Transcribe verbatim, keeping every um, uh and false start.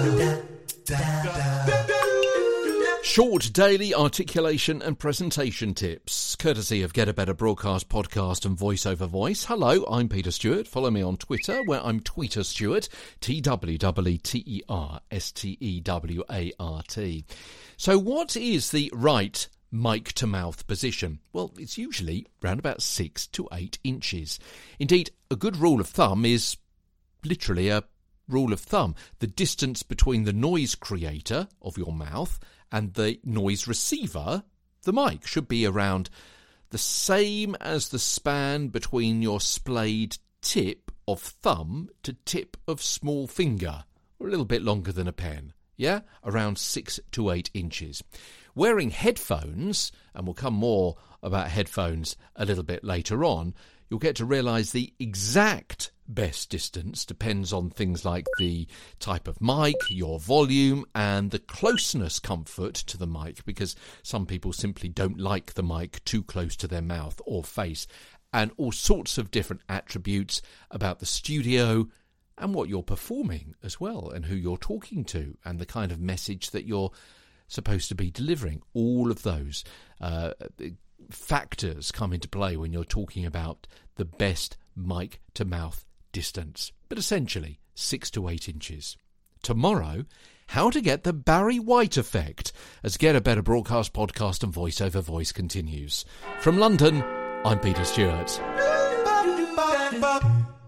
Short daily articulation and presentation tips, courtesy of Get a Better Broadcast podcast and Voice Over Voice. Hello, I'm Peter Stewart. Follow me on Twitter, where I'm Tweeter Stewart, T W E T E R S T E W A R T. So what is the right mic-to-mouth position? Well, it's usually around about six to eight inches. Indeed, a good rule of thumb is literally a rule of thumb. The distance between the noise creator of your mouth and the noise receiver, the mic, should be around the same as the span between your splayed tip of thumb to tip of small finger, or a little bit longer than a pen. Yeah, around six to eight inches. Wearing headphones, and we'll come more about headphones a little bit later on, you'll get to realise the exact best distance depends on things like the type of mic, your volume, and the closeness comfort to the mic, because some people simply don't like the mic too close to their mouth or face, and all sorts of different attributes about the studio and what you're performing as well, and who you're talking to, and the kind of message that you're supposed to be delivering. All of those uh, factors come into play when you're talking about the best mic-to-mouth distance, but essentially six to eight inches. Tomorrow, how to get the Barry White effect, as Get a Better Broadcast podcast and Voice Over Voice continues. From London, I'm Peter Stewart.